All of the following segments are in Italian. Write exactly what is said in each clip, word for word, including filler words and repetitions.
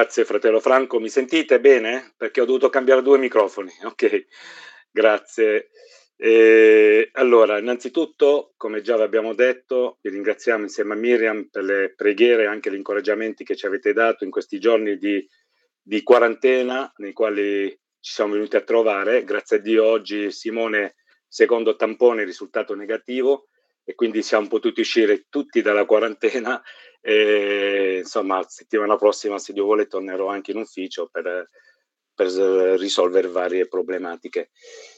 Grazie fratello Franco, mi sentite bene? Perché ho dovuto cambiare due microfoni. Ok, grazie. Eh, allora, innanzitutto, come già vi abbiamo detto, vi ringraziamo insieme a Miriam per le preghiere e anche gli incoraggiamenti che ci avete dato in questi giorni di, di quarantena, nei quali ci siamo venuti a trovare. Grazie a Dio oggi Simone, secondo tampone, risultato negativo, e quindi siamo potuti uscire tutti dalla quarantena. E, insomma, la settimana prossima, se Dio vuole, tornerò anche in ufficio per, per risolvere varie problematiche.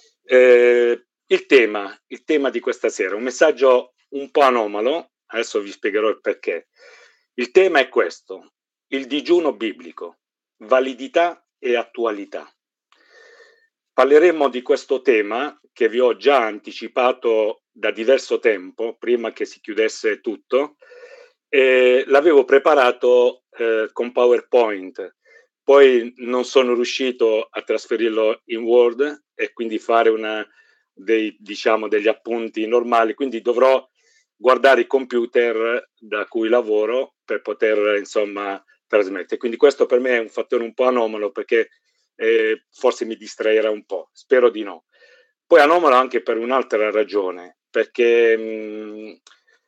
Eh, il tema, il tema di questa sera, un messaggio un po' anomalo, adesso vi spiegherò il perché. Il tema è questo: il digiuno biblico, validità e attualità. Parleremo di questo tema che vi ho già anticipato da diverso tempo, prima che si chiudesse tutto, e l'avevo preparato eh, con PowerPoint, poi non sono riuscito a trasferirlo in Word e quindi fare una, dei, diciamo, degli appunti normali, quindi dovrò guardare il computer da cui lavoro per poter, insomma, trasmettere. Quindi questo per me è un fattore un po' anomalo, perché eh, forse mi distraerà un po', spero di no. Poi anomalo anche per un'altra ragione, perché mh,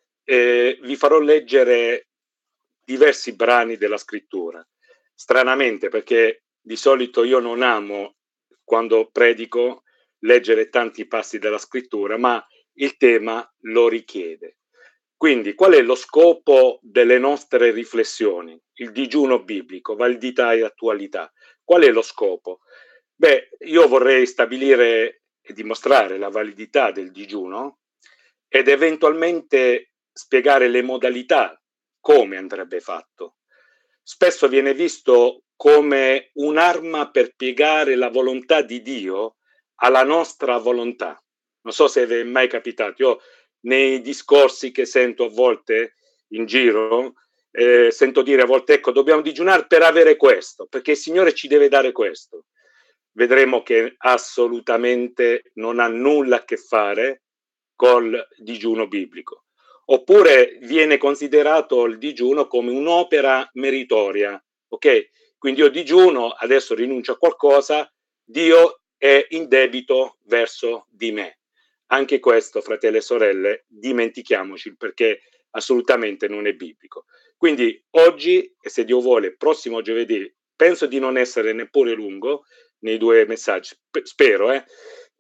eh, vi farò leggere diversi brani della scrittura. Stranamente, perché di solito io non amo, quando predico, leggere tanti passi della scrittura, ma il tema lo richiede. Quindi, qual è lo scopo delle nostre riflessioni? Il digiuno biblico, validità e attualità. Qual è lo scopo? Beh, io vorrei stabilire e dimostrare la validità del digiuno ed eventualmente spiegare le modalità, come andrebbe fatto. Spesso viene visto come un'arma per piegare la volontà di Dio alla nostra volontà. Non so se vi è mai capitato. Io nei discorsi che sento a volte in giro, eh, sento dire a volte: ecco, dobbiamo digiunare per avere questo, perché il Signore ci deve dare questo. Vedremo che assolutamente non ha nulla a che fare col digiuno biblico. Oppure viene considerato il digiuno come un'opera meritoria, ok? Quindi io digiuno, adesso rinuncio a qualcosa, Dio è in debito verso di me. Anche questo, fratelli e sorelle, dimentichiamoci, perché assolutamente non è biblico. Quindi oggi, e se Dio vuole, prossimo giovedì, penso di non essere neppure lungo nei due messaggi, spero, eh,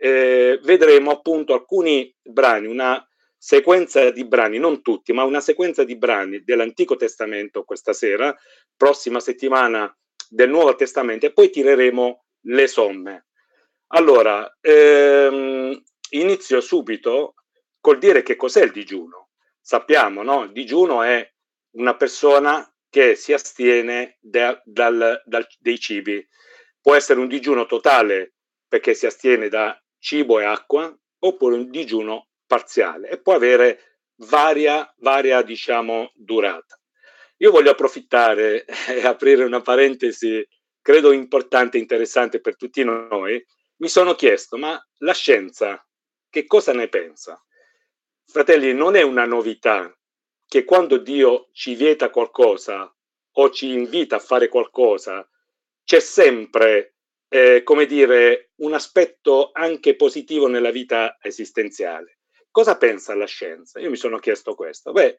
eh, vedremo appunto alcuni brani, una sequenza di brani, non tutti, ma una sequenza di brani dell'Antico Testamento questa sera, prossima settimana del Nuovo Testamento, e poi tireremo le somme. Allora, ehm, inizio subito col dire che cos'è il digiuno. Sappiamo, no? Il digiuno è una persona che si astiene da, dal, dal, dei cibi. Può essere un digiuno totale, perché si astiene da cibo e acqua, oppure un digiuno parziale, e può avere varia, varia diciamo, durata. Io voglio approfittare e aprire una parentesi, credo importante e interessante per tutti noi. Mi sono chiesto, ma la scienza che cosa ne pensa? Fratelli, non è una novità che quando Dio ci vieta qualcosa o ci invita a fare qualcosa, c'è sempre, eh, come dire, un aspetto anche positivo nella vita esistenziale. Cosa pensa la scienza? Io mi sono chiesto questo. Beh,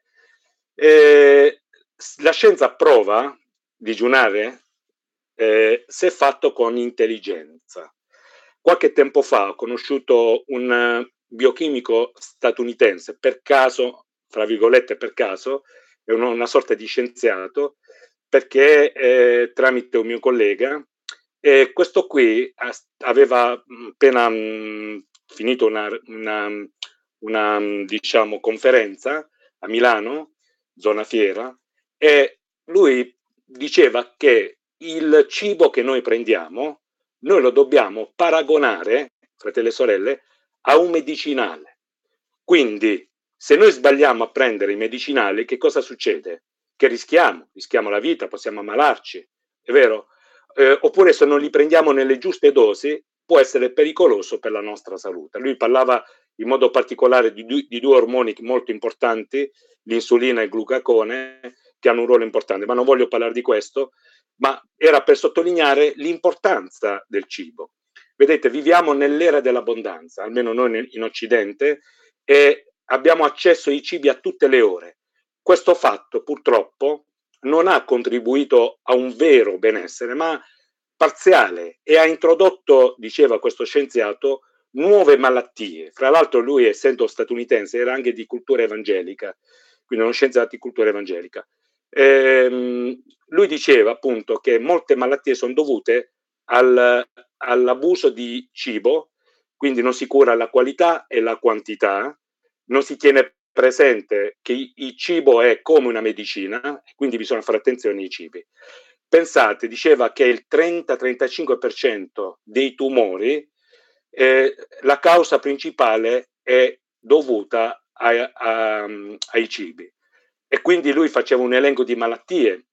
eh, la scienza prova digiunare eh, se fatto con intelligenza. Qualche tempo fa ho conosciuto un biochimico statunitense, per caso, fra virgolette per caso, è una, una sorta di scienziato, perché eh, tramite un mio collega, eh, questo qui aveva appena mh, finito una, una, una diciamo, conferenza a Milano, zona Fiera, e lui diceva che il cibo che noi prendiamo noi lo dobbiamo paragonare, fratelli e sorelle, a un medicinale. Quindi, se noi sbagliamo a prendere i medicinali, che cosa succede? Che rischiamo, rischiamo la vita, possiamo ammalarci, è vero? Eh, oppure se non li prendiamo nelle giuste dosi, può essere pericoloso per la nostra salute. Lui parlava in modo particolare di, du- di due ormoni molto importanti, l'insulina e il glucagone, che hanno un ruolo importante, ma non voglio parlare di questo. ma era per sottolineare l'importanza del cibo. Vedete, viviamo nell'era dell'abbondanza, almeno noi in Occidente, e abbiamo accesso ai cibi a tutte le ore. Questo fatto, purtroppo, non ha contribuito a un vero benessere, ma parziale, e ha introdotto, diceva questo scienziato, nuove malattie. Fra l'altro lui, essendo statunitense, era anche di cultura evangelica, quindi uno scienziato di cultura evangelica. Ehm, lui diceva appunto che molte malattie sono dovute al, all'abuso di cibo, quindi non si cura la qualità e la quantità, non si tiene presente che il cibo è come una medicina, quindi bisogna fare attenzione ai cibi. Pensate, diceva che il trenta trentacinque per cento dei tumori, eh, la causa principale è dovuta a, a, ai cibi. E quindi lui faceva un elenco di malattie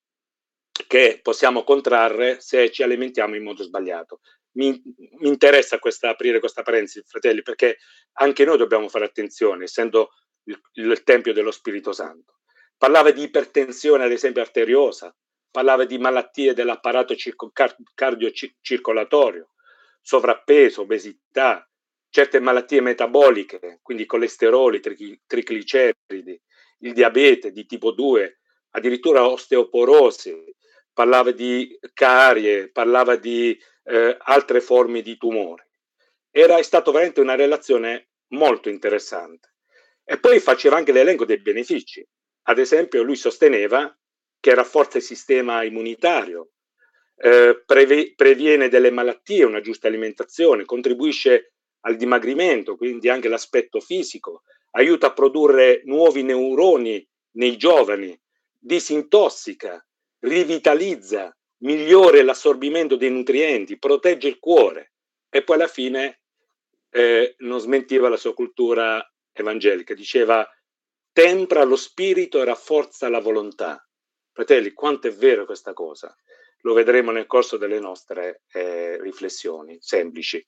che possiamo contrarre se ci alimentiamo in modo sbagliato. Mi, mi interessa questa, aprire questa parentesi, fratelli, perché anche noi dobbiamo fare attenzione, essendo il, il Tempio dello Spirito Santo. Parlava di ipertensione, ad esempio, arteriosa, parlava di malattie dell'apparato circo, car, cardiocircolatorio, sovrappeso, obesità, certe malattie metaboliche, quindi colesteroli, tri, trigliceridi, il diabete di tipo due, addirittura osteoporosi, parlava di carie, parlava di eh, altre forme di tumore. Era è stata veramente una relazione molto interessante. E poi faceva anche l'elenco dei benefici. Ad esempio, lui sosteneva che rafforza il sistema immunitario, eh, preve- previene delle malattie, una giusta alimentazione, contribuisce al dimagrimento, quindi anche l'aspetto fisico, aiuta a produrre nuovi neuroni nei giovani, disintossica, rivitalizza, migliora l'assorbimento dei nutrienti, protegge il cuore, e poi alla fine eh, non smentiva la sua cultura evangelica, diceva tempra lo spirito e rafforza la volontà. Fratelli, quanto è vero questa cosa? Lo vedremo nel corso delle nostre eh, riflessioni semplici.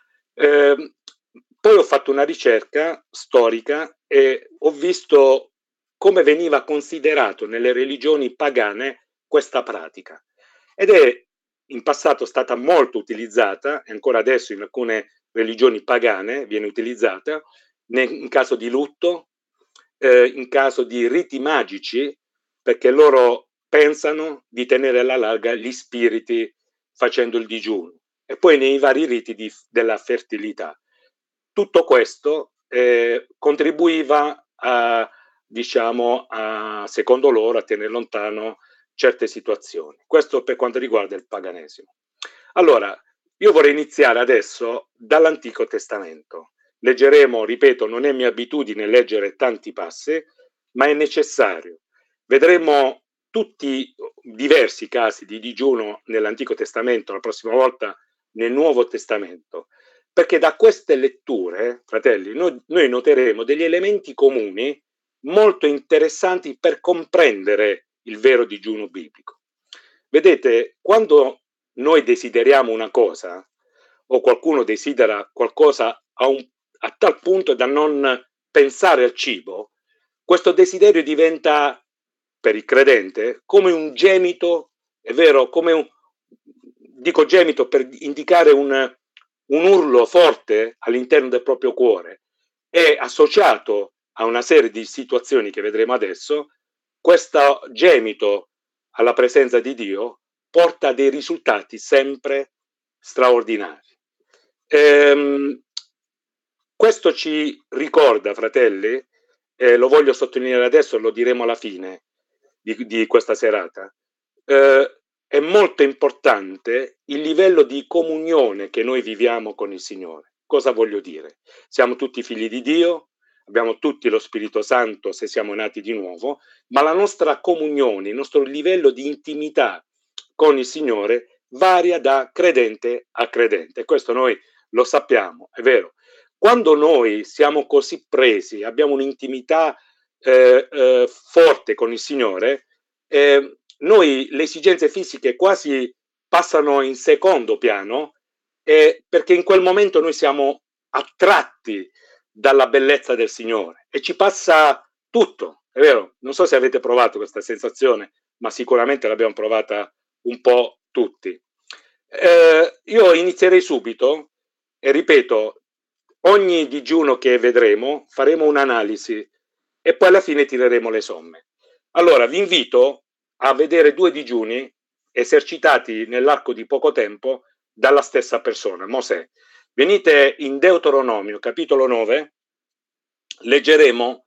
Eh, poi ho fatto una ricerca storica e ho visto come veniva considerato nelle religioni pagane questa pratica, ed è in passato stata molto utilizzata, e ancora adesso in alcune religioni pagane viene utilizzata, in caso di lutto, eh, in caso di riti magici, perché loro pensano di tenere alla larga gli spiriti facendo il digiuno, e poi nei vari riti di, della fertilità. Tutto questo eh, contribuiva a, diciamo, a, secondo loro, a tenere lontano certe situazioni. Questo per quanto riguarda il paganesimo. Allora, io vorrei iniziare adesso dall'Antico Testamento. Leggeremo, ripeto, non è mia abitudine leggere tanti passi, ma è necessario. Vedremo tutti diversi casi di digiuno nell'Antico Testamento, la prossima volta nel Nuovo Testamento, perché da queste letture, fratelli, noi, noi noteremo degli elementi comuni molto interessanti per comprendere il vero digiuno biblico. Vedete, quando noi desideriamo una cosa, o qualcuno desidera qualcosa a, un, a tal punto da non pensare al cibo, questo desiderio diventa, per il credente, come un gemito, è vero, come un, dico gemito per indicare un, un urlo forte all'interno del proprio cuore, è associato a una serie di situazioni che vedremo adesso. Questo gemito alla presenza di Dio porta a dei risultati sempre straordinari. Ehm, questo ci ricorda, fratelli, eh, lo voglio sottolineare adesso, lo diremo alla fine di, di questa serata, eh, è molto importante il livello di comunione che noi viviamo con il Signore. Cosa voglio dire? Siamo tutti figli di Dio, abbiamo tutti lo Spirito Santo se siamo nati di nuovo, ma la nostra comunione, il nostro livello di intimità con il Signore varia da credente a credente. Questo noi lo sappiamo, è vero. Quando noi siamo così presi, abbiamo un'intimità eh, eh, forte con il Signore, eh, noi le esigenze fisiche quasi passano in secondo piano, eh, perché in quel momento noi siamo attratti dalla bellezza del Signore e ci passa tutto, è vero? Non so se avete provato questa sensazione, ma sicuramente l'abbiamo provata un po' tutti. Eh, io inizierei subito e ripeto, ogni digiuno che vedremo faremo un'analisi e poi alla fine tireremo le somme. Allora vi invito a vedere due digiuni esercitati nell'arco di poco tempo dalla stessa persona, Mosè. Venite in Deuteronomio, capitolo nove, leggeremo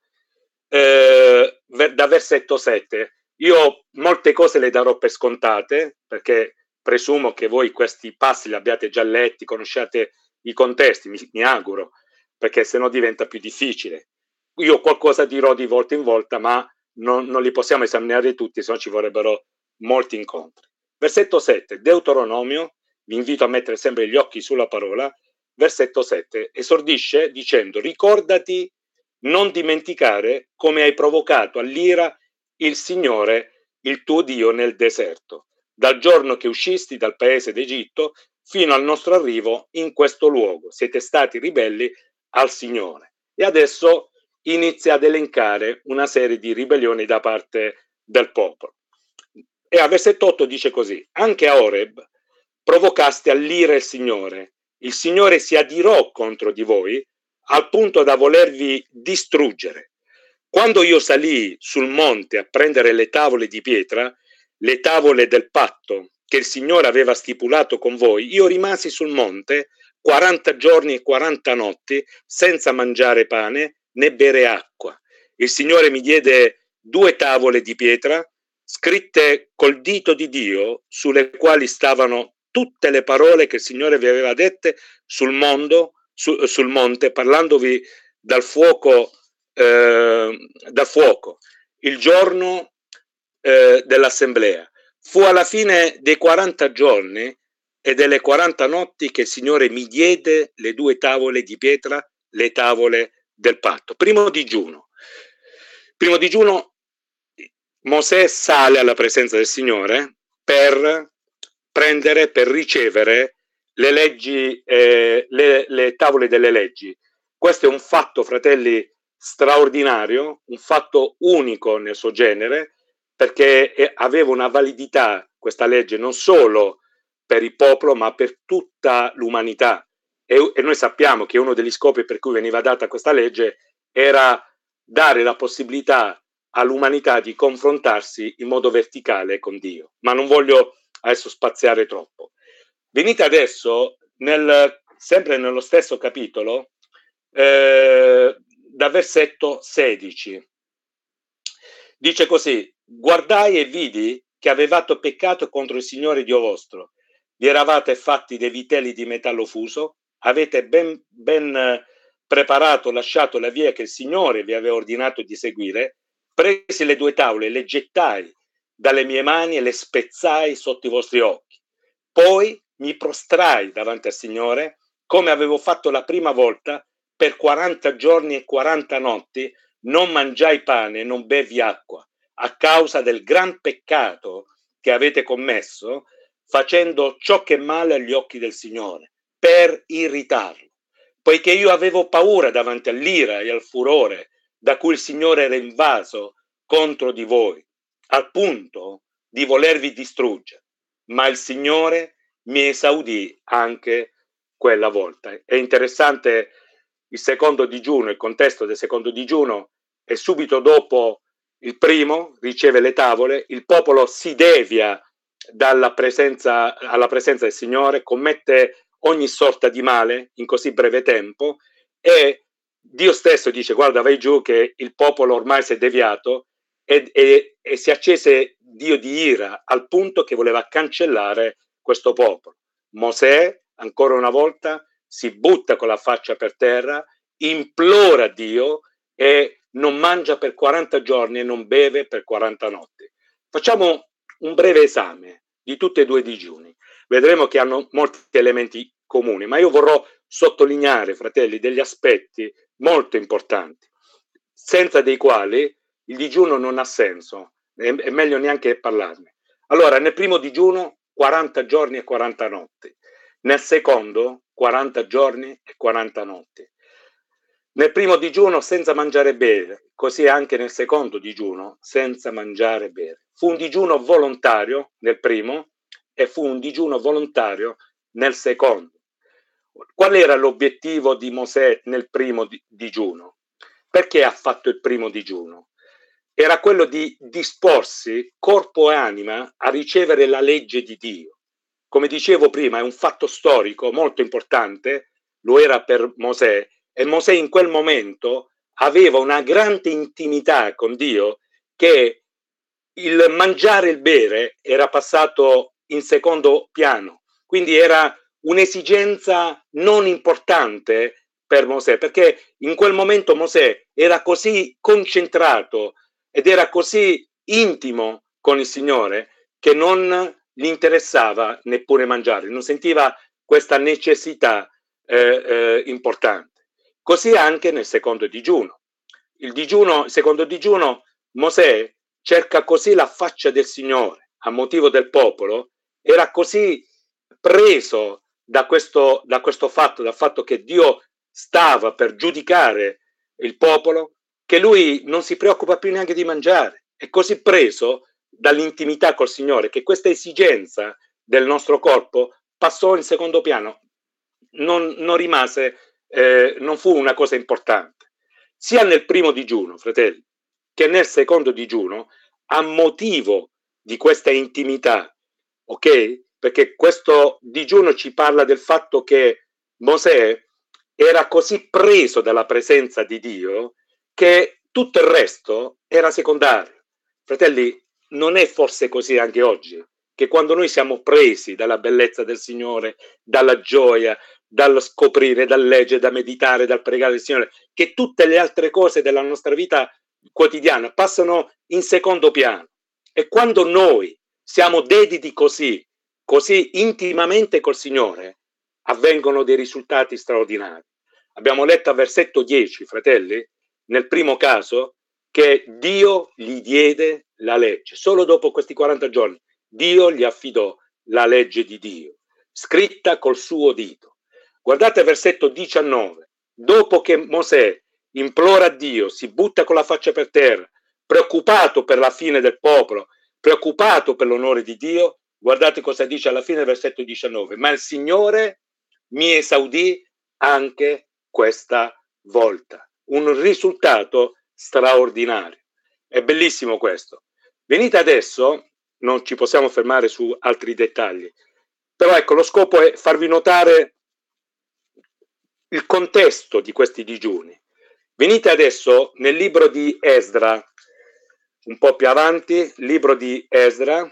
eh, da versetto sette. Io molte cose le darò per scontate, perché presumo che voi questi passi li abbiate già letti, conosciate i contesti, mi, mi auguro, perché sennò diventa più difficile. Io qualcosa dirò di volta in volta, ma non, non li possiamo esaminare tutti, se no ci vorrebbero molti incontri. Versetto sette, Deuteronomio, vi invito a mettere sempre gli occhi sulla parola. Versetto sette, esordisce dicendo: ricordati non dimenticare come hai provocato all'ira il Signore, il tuo Dio, nel deserto, dal giorno che uscisti dal paese d'Egitto fino al nostro arrivo in questo luogo. Siete stati ribelli al Signore. E adesso inizia ad elencare una serie di ribellioni da parte del popolo. E a versetto otto dice così: anche a Oreb provocaste all'ira il Signore. Il Signore si adirò contro di voi al punto da volervi distruggere. Quando io salii sul monte a prendere le tavole di pietra, le tavole del patto che il Signore aveva stipulato con voi, io rimasi sul monte quaranta giorni e quaranta notti senza mangiare pane né bere acqua. Il Signore mi diede due tavole di pietra scritte col dito di Dio, sulle quali stavano tutte le parole che il Signore vi aveva dette sul mondo, su, sul monte, parlandovi dal fuoco, eh, dal fuoco, il giorno eh, dell'assemblea. Fu alla fine dei quaranta giorni e delle quaranta notti che il Signore mi diede le due tavole di pietra, le tavole del patto. Primo digiuno. Primo digiuno, Mosè sale alla presenza del Signore per prendere, per ricevere le leggi, eh, le, le tavole delle leggi. Questo è un fatto, fratelli, straordinario, un fatto unico nel suo genere, perché aveva una validità questa legge non solo per il popolo, ma per tutta l'umanità. E, e noi sappiamo che uno degli scopi per cui veniva data questa legge era dare la possibilità all'umanità di confrontarsi in modo verticale con Dio. Ma non voglio adesso spaziare troppo. Venite adesso, nel, sempre nello stesso capitolo, eh, da versetto sedici. Dice così: guardai e vidi che avevate peccato contro il Signore Dio vostro. Vi eravate fatti dei vitelli di metallo fuso, avete ben, ben preparato, lasciato la via che il Signore vi aveva ordinato di seguire, presi le due tavole, le gettai dalle mie mani e le spezzai sotto i vostri occhi. Poi mi prostrai davanti al Signore, come avevo fatto la prima volta, per quaranta giorni e quaranta notti, non mangiai pane, non bevi acqua, a causa del gran peccato che avete commesso, facendo ciò che è male agli occhi del Signore, per irritarlo. Poiché io avevo paura davanti all'ira e al furore da cui il Signore era invaso contro di voi, al punto di volervi distruggere. Ma il Signore mi esaudì anche quella volta. È interessante il secondo digiuno, il contesto del secondo digiuno è subito dopo il primo, riceve le tavole, il popolo si devia dalla presenza, alla presenza del Signore, commette ogni sorta di male in così breve tempo e Dio stesso dice: guarda, vai giù che il popolo ormai si è deviato, e, e, e si accese Dio di ira al punto che voleva cancellare questo popolo. Mosè, ancora una volta, si butta con la faccia per terra, implora Dio e non mangia per quaranta giorni e non beve per quaranta notti. Facciamo un breve esame di tutti e due i digiuni. Vedremo che hanno molti elementi comuni, ma io vorrò sottolineare, fratelli, degli aspetti molto importanti, senza dei quali il digiuno non ha senso, è, è meglio neanche parlarne. Allora, nel primo digiuno quaranta giorni e quaranta notti, nel secondo quaranta giorni e quaranta notti. Nel primo digiuno senza mangiare e bere, così anche nel secondo digiuno senza mangiare e bere. Fu un digiuno volontario nel primo, e fu un digiuno volontario nel secondo. Qual era l'obiettivo di Mosè nel primo digiuno? Perché ha fatto il primo digiuno? Era quello di disporsi corpo e anima a ricevere la legge di Dio. Come dicevo prima, è un fatto storico molto importante, lo era per Mosè, e Mosè in quel momento aveva una grande intimità con Dio, che il mangiare e il bere era passato in secondo piano, quindi era un'esigenza non importante per Mosè, perché in quel momento Mosè era così concentrato ed era così intimo con il Signore che non gli interessava neppure mangiare, non sentiva questa necessità eh, eh, importante. Così anche nel secondo digiuno. Il digiuno, il secondo digiuno, Mosè cerca così la faccia del Signore a motivo del popolo, era così preso da questo, da questo fatto, dal fatto che Dio stava per giudicare il popolo, che lui non si preoccupa più neanche di mangiare. È così preso dall'intimità col Signore che questa esigenza del nostro corpo passò in secondo piano, non, non rimase, eh, non fu una cosa importante. Sia nel primo digiuno, fratelli, che nel secondo digiuno, a motivo di questa intimità, ok? Perché questo digiuno ci parla del fatto che Mosè era così preso dalla presenza di Dio che tutto il resto era secondario. Fratelli, non è forse così anche oggi, che quando noi siamo presi dalla bellezza del Signore, dalla gioia, dal scoprire, dal leggere, da meditare, dal pregare il Signore, che tutte le altre cose della nostra vita quotidiana passano in secondo piano. E quando noi siamo dediti così, così intimamente col Signore, avvengono dei risultati straordinari. Abbiamo letto a versetto dieci, fratelli, nel primo caso, che Dio gli diede la legge. Solo dopo questi quaranta giorni Dio gli affidò la legge di Dio, scritta col suo dito. Guardate versetto diciannove. Dopo che Mosè implora Dio, si butta con la faccia per terra, preoccupato per la fine del popolo, preoccupato per l'onore di Dio, guardate cosa dice alla fine del versetto diciannove. Ma il Signore mi esaudì anche questa volta. Un risultato straordinario. È bellissimo questo. Venite adesso, non ci possiamo fermare su altri dettagli, però ecco, lo scopo è farvi notare il contesto di questi digiuni. Venite adesso nel libro di Esdra, un po' più avanti, libro di Esdra,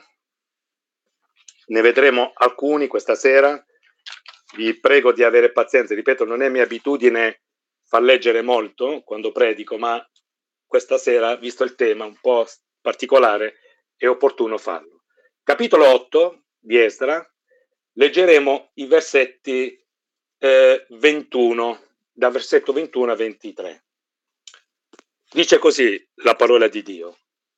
ne vedremo alcuni questa sera. Vi prego di avere pazienza, ripeto, non è mia abitudine far leggere molto quando predico, ma questa sera, visto il tema un po' particolare, è opportuno farlo. Capitolo otto di Esdra, leggeremo i versetti eh, ventuno, da versetto ventuno a ventitré. Dice così la parola di Dio.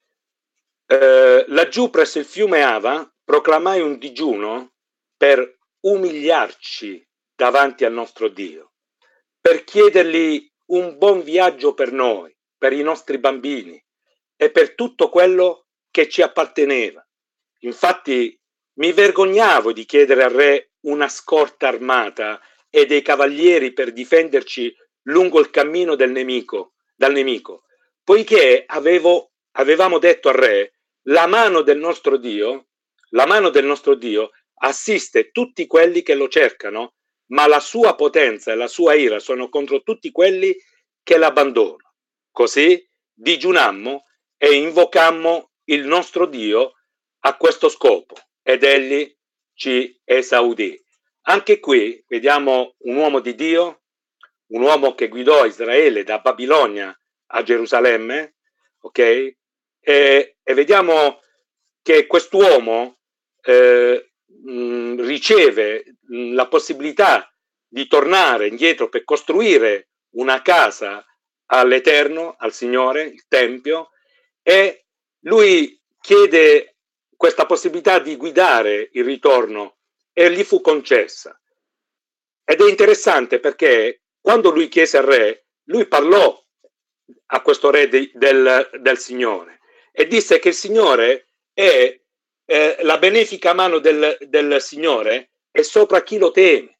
Eh, laggiù presso il fiume Ava proclamai un digiuno per umiliarci davanti al nostro Dio, per chiedergli un buon viaggio per noi, per i nostri bambini e per tutto quello che ci apparteneva. Infatti mi vergognavo di chiedere al re una scorta armata e dei cavalieri per difenderci lungo il cammino del nemico, dal nemico, poiché avevo, avevamo detto al re: la mano del nostro Dio, la mano del nostro Dio assiste tutti quelli che lo cercano, ma la sua potenza e la sua ira sono contro tutti quelli che l'abbandonano. Così digiunammo e invocammo il nostro Dio a questo scopo, ed egli ci esaudì. Anche qui vediamo un uomo di Dio, un uomo che guidò Israele da Babilonia a Gerusalemme, ok? E, e vediamo che quest'uomo eh, mh, riceve mh, la possibilità di tornare indietro per costruire una casa all'Eterno, al Signore, il Tempio, e lui chiede questa possibilità di guidare il ritorno e gli fu concessa. Ed è interessante perché quando lui chiese al re, lui parlò a questo re de, del, del Signore e disse che il Signore è, eh, la benefica mano del, del Signore è sopra chi lo teme.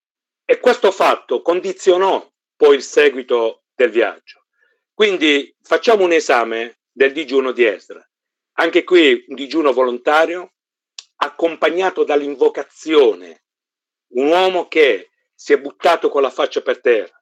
E questo fatto condizionò poi il seguito del viaggio. Quindi facciamo un esame del digiuno di Esdra. Anche qui un digiuno volontario, accompagnato dall'invocazione. Un uomo che si è buttato con la faccia per terra.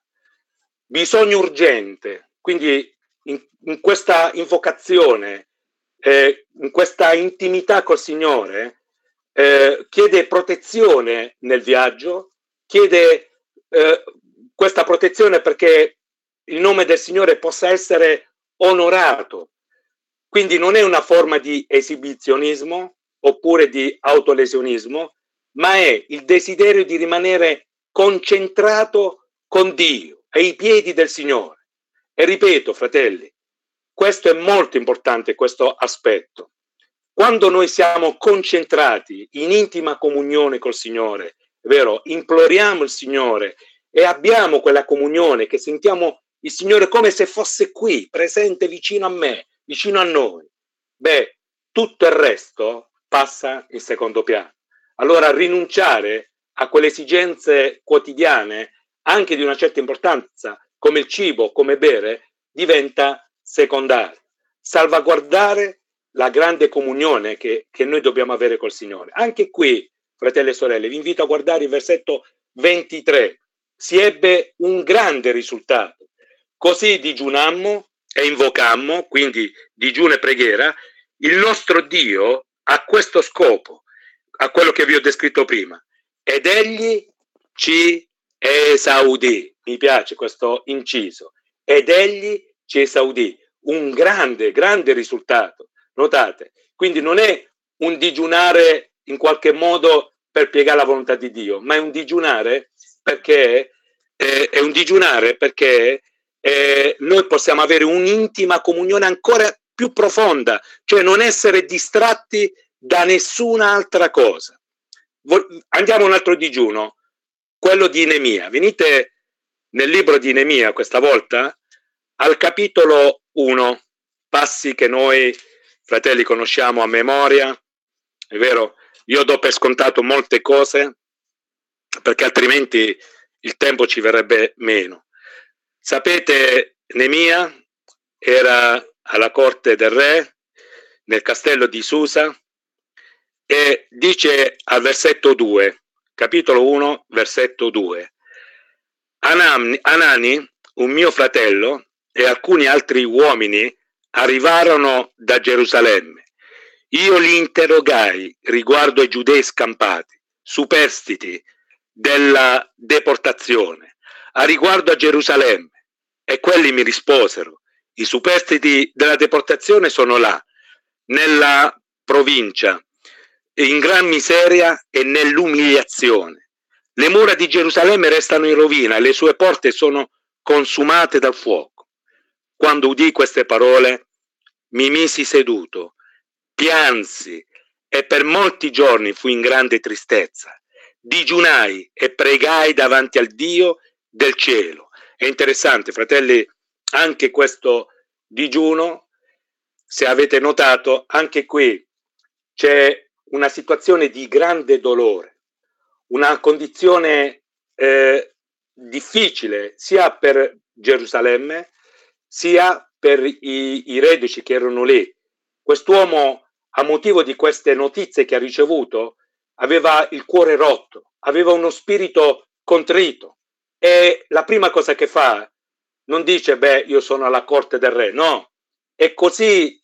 Bisogno urgente. Quindi in, in questa invocazione, eh, in questa intimità col Signore, eh, chiede protezione nel viaggio, chiede eh, questa protezione perché il nome del Signore possa essere onorato. Quindi non è una forma di esibizionismo oppure di autolesionismo, ma è il desiderio di rimanere concentrato con Dio, ai piedi del Signore. E ripeto, fratelli, questo è molto importante, questo aspetto. Quando noi siamo concentrati in intima comunione col Signore, è vero, imploriamo il Signore e abbiamo quella comunione che sentiamo il Signore come se fosse qui, presente vicino a me, vicino a noi, beh, tutto il resto passa in secondo piano. Allora rinunciare a quelle esigenze quotidiane, anche di una certa importanza, come il cibo, come bere, diventa secondario. Salvaguardare la grande comunione che, che noi dobbiamo avere col Signore. Anche qui, fratelli e sorelle, vi invito a guardare il versetto ventitré. Si ebbe un grande risultato. Così digiunammo e invocammo, quindi digiuno e preghiera, il nostro Dio a questo scopo, a quello che vi ho descritto prima. Ed egli ci esaudì. Mi piace questo inciso. Ed egli ci esaudì. Un grande, grande risultato. Notate, quindi non è un digiunare in qualche modo per piegare la volontà di Dio, ma è un digiunare perché eh, è un digiunare perché eh, noi possiamo avere un'intima comunione ancora più profonda, cioè non essere distratti da nessun'altra cosa. Andiamo a un altro digiuno, quello di Nemia. Venite nel libro di Nemia questa volta al capitolo uno, passi che noi fratelli conosciamo a memoria, è vero, io do per scontato molte cose perché altrimenti il tempo ci verrebbe meno. Sapete, Nemia era alla corte del re nel castello di Susa e dice al versetto due, capitolo uno, versetto due, Anani, Anani, un mio fratello e alcuni altri uomini arrivarono da Gerusalemme. Io li interrogai riguardo ai giudei scampati, superstiti della deportazione, a riguardo a Gerusalemme, e quelli mi risposero: i superstiti della deportazione sono là, nella provincia, in gran miseria e nell'umiliazione. Le mura di Gerusalemme restano in rovina e le sue porte sono consumate dal fuoco. Quando udì queste parole, mi misi seduto, piansi e per molti giorni fui in grande tristezza. Digiunai e pregai davanti al Dio del cielo. È interessante, fratelli, anche questo digiuno, se avete notato, anche qui c'è una situazione di grande dolore, una condizione eh, difficile sia per Gerusalemme sia per i, i reduci che erano lì. Quest'uomo, a motivo di queste notizie che ha ricevuto, aveva il cuore rotto, aveva uno spirito contrito e la prima cosa che fa non dice beh io sono alla corte del re, no, è così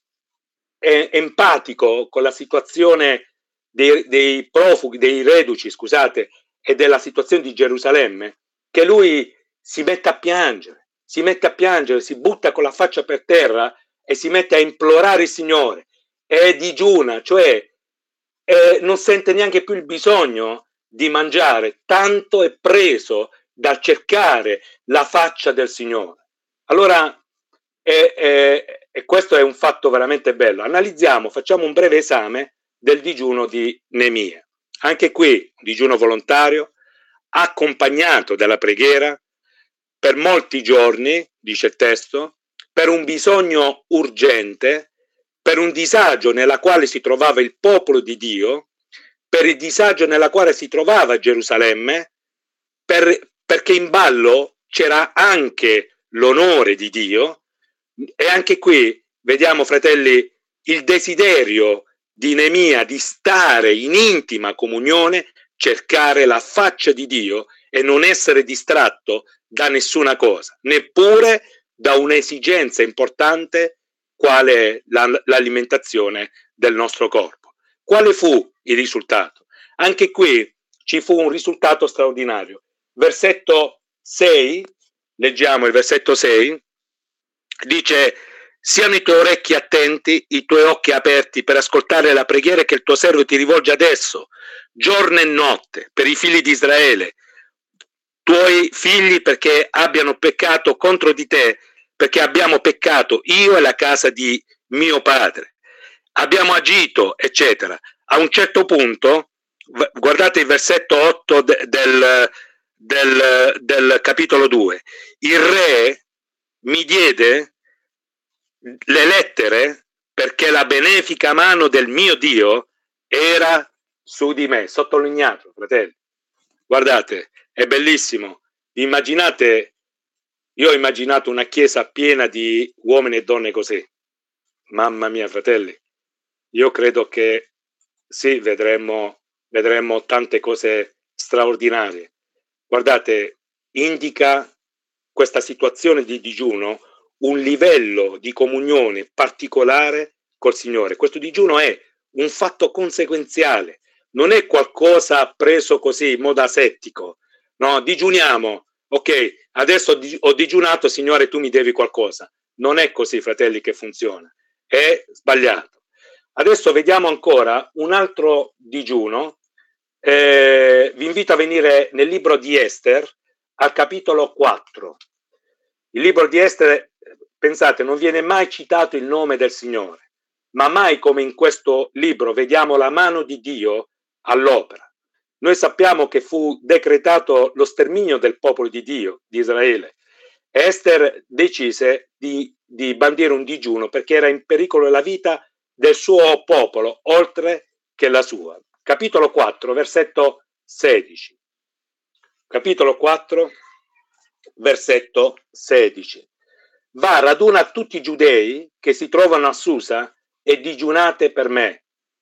è empatico con la situazione dei, dei profughi, dei reduci, scusate, e della situazione di Gerusalemme, che lui si mette a piangere, si mette a piangere, si butta con la faccia per terra e si mette a implorare il Signore e digiuna, cioè eh, non sente neanche più il bisogno di mangiare, tanto è preso dal cercare la faccia del Signore. Allora, eh, eh, e questo è un fatto veramente bello. Analizziamo, facciamo un breve esame del digiuno di Nemia. Anche qui, digiuno volontario, accompagnato dalla preghiera per molti giorni, dice il testo, per un bisogno urgente, per un disagio nella quale si trovava il popolo di Dio, per il disagio nella quale si trovava Gerusalemme, per, perché in ballo c'era anche l'onore di Dio. E anche qui vediamo, fratelli, il desiderio di Neemia di stare in intima comunione, cercare la faccia di Dio e non essere distratto da nessuna cosa, neppure da un'esigenza importante quale la, l'alimentazione del nostro corpo. Quale fu il risultato? Anche qui ci fu un risultato straordinario. Versetto sei, leggiamo il versetto sei, dice: siano i tuoi orecchi attenti, i tuoi occhi aperti per ascoltare la preghiera che il tuo servo ti rivolge adesso, giorno e notte, per i figli di Israele, tuoi figli, perché abbiano peccato contro di te, perché abbiamo peccato io e la casa di mio padre, abbiamo agito, eccetera. A un certo punto, guardate il versetto otto de, del, del, del capitolo due, il re mi diede le lettere perché la benefica mano del mio Dio era su di me. Sottolineato, fratelli. Guardate, è bellissimo. Immaginate, io ho immaginato una chiesa piena di uomini e donne così. Mamma mia, fratelli. Io credo che sì, vedremo, vedremo tante cose straordinarie. Guardate, indica questa situazione di digiuno un livello di comunione particolare col Signore. Questo digiuno è un fatto conseguenziale, non è qualcosa preso così in modo asettico. No, digiuniamo, ok, adesso ho digiunato, Signore, tu mi devi qualcosa. Non è così, fratelli, che funziona. È sbagliato. Adesso vediamo ancora un altro digiuno. Eh, vi invito a venire nel libro di Ester, al capitolo quattro. Il libro di Ester, pensate, non viene mai citato il nome del Signore, ma mai come in questo libro vediamo la mano di Dio all'opera. Noi sappiamo che fu decretato lo sterminio del popolo di Dio, di Israele. Ester decise di, di bandire un digiuno perché era in pericolo la vita del suo popolo, oltre che la sua. Capitolo quattro, versetto sedici. Capitolo quattro, versetto sedici. Va, raduna tutti i giudei che si trovano a Susa e digiunate per me.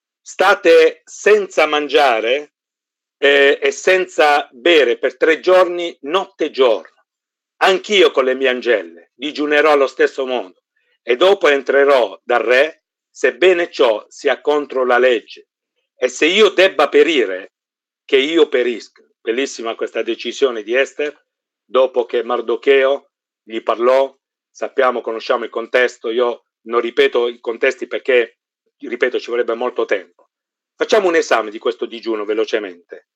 State senza mangiare eh, e senza bere per tre giorni, notte e giorno. Anch'io con le mie angelle digiunerò allo stesso modo e dopo entrerò dal re, sebbene ciò sia contro la legge. E se io debba perire, che io perisca. Bellissima questa decisione di Ester, dopo che Mardocheo gli parlò. Sappiamo, conosciamo il contesto, io non ripeto i contesti perché, ripeto, ci vorrebbe molto tempo. Facciamo un esame di questo digiuno velocemente.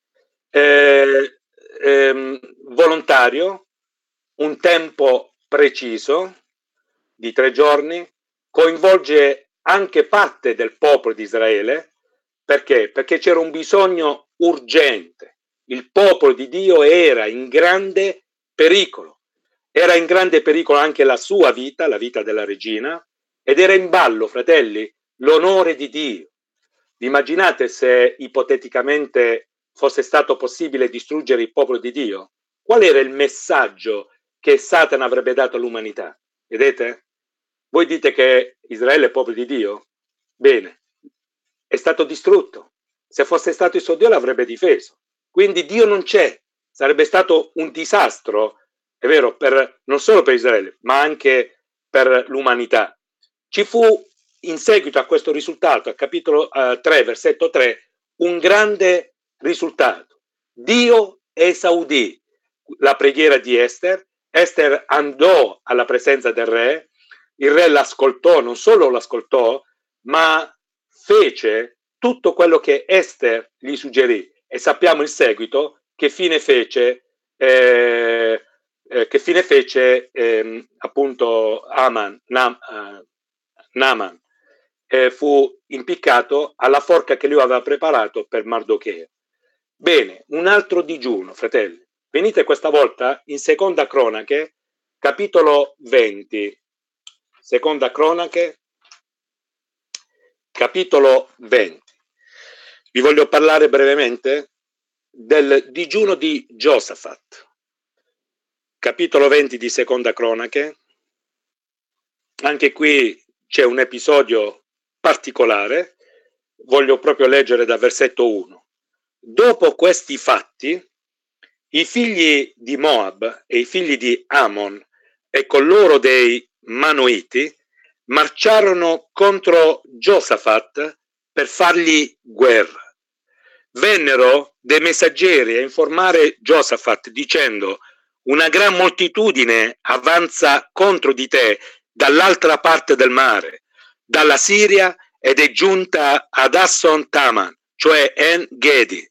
Eh, ehm, volontario, un tempo preciso di tre giorni, coinvolge anche parte del popolo di Israele. Perché? Perché c'era un bisogno urgente. Il popolo di Dio era in grande pericolo. Era in grande pericolo anche la sua vita, la vita della regina, ed era in ballo, fratelli, l'onore di Dio. Immaginate se ipoteticamente fosse stato possibile distruggere il popolo di Dio? Qual era il messaggio che Satana avrebbe dato all'umanità? Vedete? Voi dite che Israele è il popolo di Dio? Bene, è stato distrutto. Se fosse stato il suo Dio l'avrebbe difeso. Quindi Dio non c'è. Sarebbe stato un disastro, è vero, per, non solo per Israele, ma anche per l'umanità. Ci fu in seguito a questo risultato, al capitolo uh, tre, versetto tre, un grande risultato. Dio esaudì la preghiera di Ester. Ester andò alla presenza del re, il re l'ascoltò, non solo l'ascoltò, ma fece tutto quello che Ester gli suggerì. E sappiamo il seguito, che fine fece, eh, eh, che fine fece eh, appunto Aman, Nam, uh, Naaman. Eh, fu impiccato alla forca che lui aveva preparato per Mardocheo. Bene, un altro digiuno, fratelli. Venite questa volta in Seconda Cronache, capitolo venti. Seconda Cronache, capitolo venti. Vi voglio parlare brevemente del digiuno di Giosafat. Capitolo venti di Seconda Cronache. Anche qui c'è un episodio particolare. Voglio proprio leggere da versetto uno. Dopo questi fatti, i figli di Moab e i figli di Ammon e con loro dei Manoiti marciarono contro Giosafat per fargli guerra. Vennero dei messaggeri a informare Giosafat dicendo: una gran moltitudine avanza contro di te dall'altra parte del mare, dalla Siria, ed è giunta ad Asson Taman, cioè En Gedi.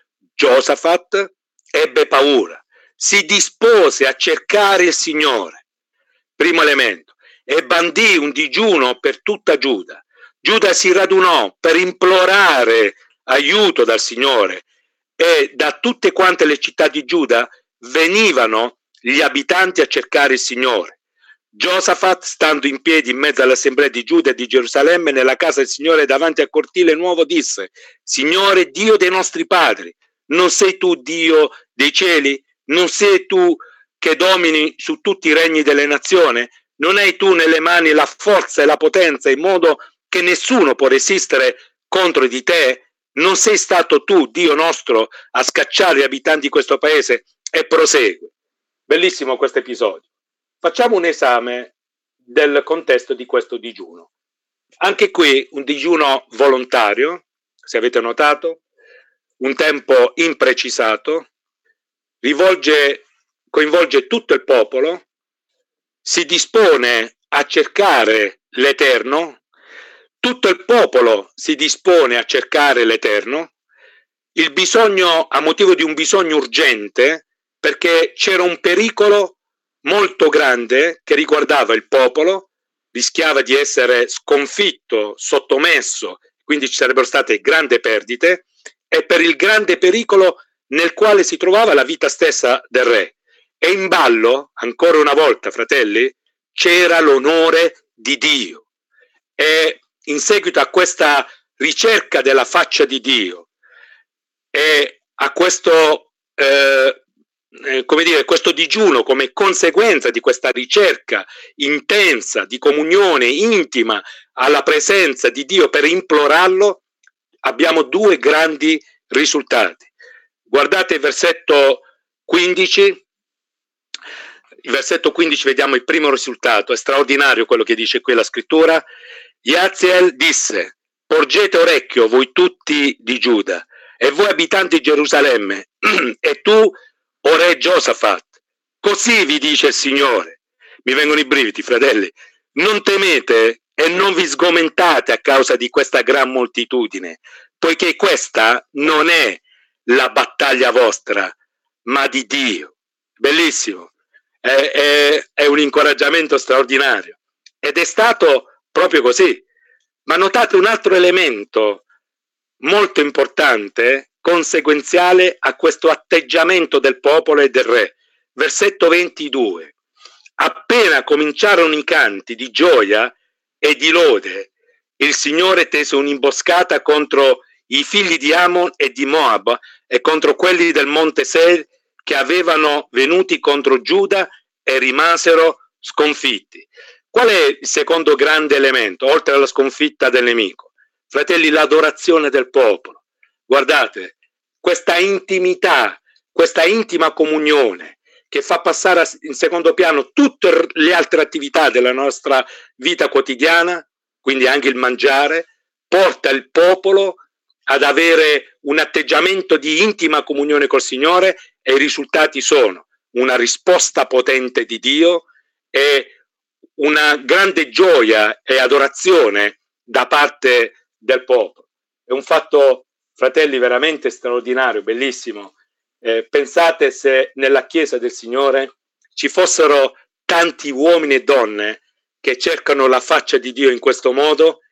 Giosafat ebbe paura, si dispose a cercare il Signore. Primo elemento, e bandì un digiuno per tutta Giuda. Giuda si radunò per implorare aiuto dal Signore, e da tutte quante le città di Giuda venivano gli abitanti a cercare il Signore. Giosafat, stando in piedi in mezzo all'assemblea di Giuda e di Gerusalemme, nella casa del Signore davanti al cortile nuovo, disse: Signore, Dio dei nostri padri, non sei tu Dio dei cieli? Non sei tu che domini su tutti i regni delle nazioni? Non hai tu nelle mani la forza e la potenza, in modo che nessuno può resistere contro di te? Non sei stato tu, Dio nostro, a scacciare gli abitanti di questo paese? E prosegue. Bellissimo questo episodio. Facciamo un esame del contesto di questo digiuno. Anche qui un digiuno volontario, se avete notato, un tempo imprecisato, rivolge, coinvolge tutto il popolo, si dispone a cercare l'Eterno, tutto il popolo si dispone a cercare l'Eterno, il bisogno, a motivo di un bisogno urgente, perché c'era un pericolo molto grande che riguardava il popolo, rischiava di essere sconfitto, sottomesso, quindi ci sarebbero state grandi perdite, e per il grande pericolo nel quale si trovava la vita stessa del re. E in ballo, ancora una volta, fratelli, c'era l'onore di Dio. E in seguito a questa ricerca della faccia di Dio e a questo eh, Eh, come dire, questo digiuno, come conseguenza di questa ricerca intensa di comunione intima alla presenza di Dio per implorarlo, abbiamo due grandi risultati. Guardate il versetto quindici. Il versetto quindici, vediamo il primo risultato. È straordinario quello che dice qui la scrittura. Yaziel disse: porgete orecchio voi tutti di Giuda e voi abitanti di Gerusalemme e tu, o re Giosafat, così vi dice il Signore. Mi vengono i brividi, fratelli. Non temete e non vi sgomentate a causa di questa gran moltitudine, poiché questa non è la battaglia vostra, ma di Dio. Bellissimo. È, è, è un incoraggiamento straordinario. Ed è stato proprio così. Ma notate un altro elemento molto importante, conseguenziale a questo atteggiamento del popolo e del re. Versetto ventidue. Appena cominciarono i canti di gioia e di lode, il Signore tese un'imboscata contro i figli di Ammon e di Moab e contro quelli del monte Seir che avevano venuti contro Giuda e rimasero sconfitti. Qual è il secondo grande elemento, oltre alla sconfitta del nemico? Fratelli, l'adorazione del popolo. Guardate, questa intimità, questa intima comunione che fa passare in secondo piano tutte le altre attività della nostra vita quotidiana, quindi anche il mangiare, porta il popolo ad avere un atteggiamento di intima comunione col Signore, e i risultati sono una risposta potente di Dio e una grande gioia e adorazione da parte del popolo. È un fatto, fratelli, veramente straordinario, bellissimo. Eh, pensate se nella Chiesa del Signore ci fossero tanti uomini e donne che cercano la faccia di Dio in questo modo,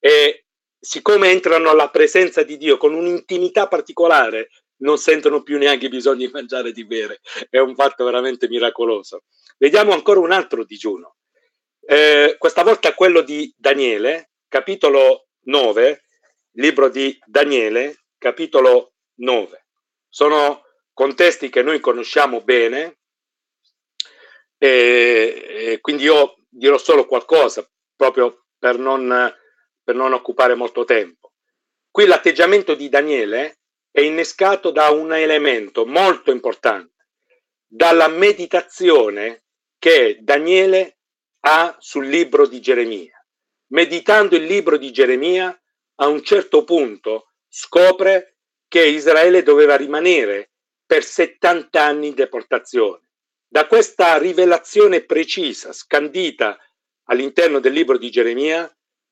e siccome entrano alla presenza di Dio con un'intimità particolare, non sentono più neanche bisogno di mangiare e di bere. È un fatto veramente miracoloso. Vediamo ancora un altro digiuno. Eh, questa volta quello di Daniele, capitolo nove, libro di Daniele, capitolo nove. Sono contesti che noi conosciamo bene, e, e quindi io dirò solo qualcosa, proprio per non, per non occupare molto tempo. Qui l'atteggiamento di Daniele è innescato da un elemento molto importante, dalla meditazione che Daniele ha sul libro di Geremia. Meditando il libro di Geremia, a un certo punto scopre che Israele doveva rimanere per settanta anni in deportazione. Da questa rivelazione precisa, scandita all'interno del libro di Geremia,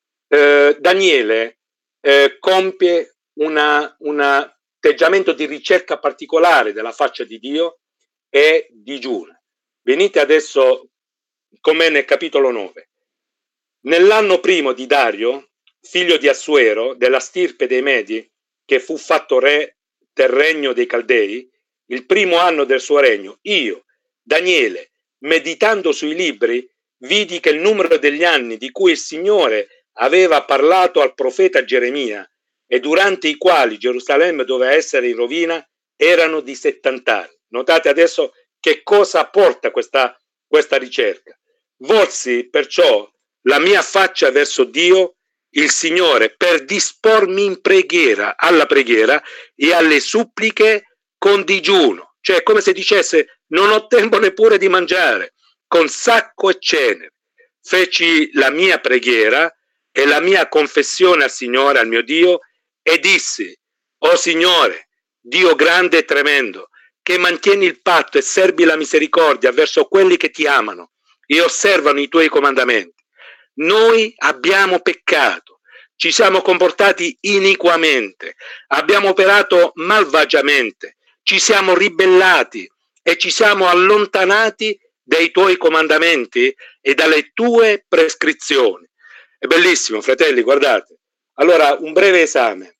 eh, Daniele eh, compie una, un atteggiamento di ricerca particolare della faccia di Dio e digiuna. Venite adesso con me nel capitolo nove. Nell'anno primo di Dario, figlio di Assuero, della stirpe dei Medi, che fu fatto re del regno dei Caldei, il primo anno del suo regno, io, Daniele, meditando sui libri, vidi che il numero degli anni di cui il Signore aveva parlato al profeta Geremia e durante i quali Gerusalemme doveva essere in rovina erano di settanta anni. Notate adesso che cosa porta questa, questa ricerca. Volsi perciò la mia faccia verso Dio, il Signore, per dispormi in preghiera, alla preghiera e alle suppliche con digiuno. Cioè, come se dicesse, non ho tempo neppure di mangiare, con sacco e cenere. Feci la mia preghiera e la mia confessione al Signore, al mio Dio, e dissi, o Signore, Dio grande e tremendo, che mantieni il patto e serbi la misericordia verso quelli che ti amano e osservano i tuoi comandamenti. Noi abbiamo peccato, ci siamo comportati iniquamente, abbiamo operato malvagiamente, ci siamo ribellati e ci siamo allontanati dai tuoi comandamenti e dalle tue prescrizioni. È bellissimo, fratelli, guardate. Allora, un breve esame.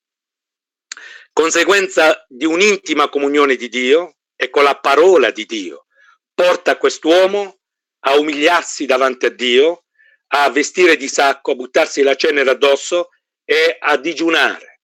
Conseguenza di un'intima comunione di Dio e con la parola di Dio porta quest'uomo a umiliarsi davanti a Dio, a vestire di sacco, a buttarsi la cenere addosso e a digiunare,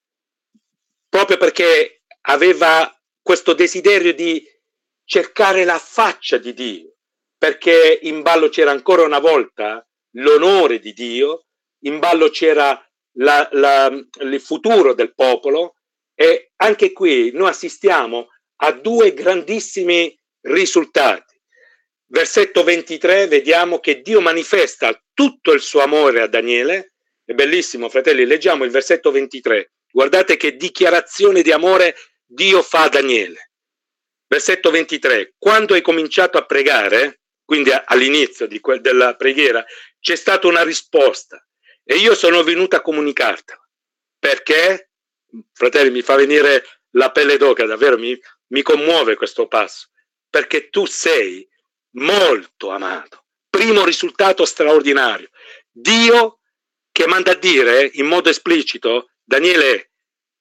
proprio perché aveva questo desiderio di cercare la faccia di Dio, perché in ballo c'era ancora una volta l'onore di Dio, in ballo c'era la, la, il futuro del popolo, e anche qui noi assistiamo a due grandissimi risultati. Versetto ventitré, vediamo che Dio manifesta tutto il suo amore a Daniele. È bellissimo, fratelli, leggiamo il versetto ventitré. Guardate che dichiarazione di amore Dio fa a Daniele. Versetto ventitré. Quando hai cominciato a pregare, quindi all'inizio di que- della preghiera, c'è stata una risposta e io sono venuto a comunicartela. Perché? Fratelli, mi fa venire la pelle d'oca, davvero mi, mi commuove questo passo. Perché tu sei molto amato. Primo risultato straordinario. Dio che manda a dire in modo esplicito, Daniele,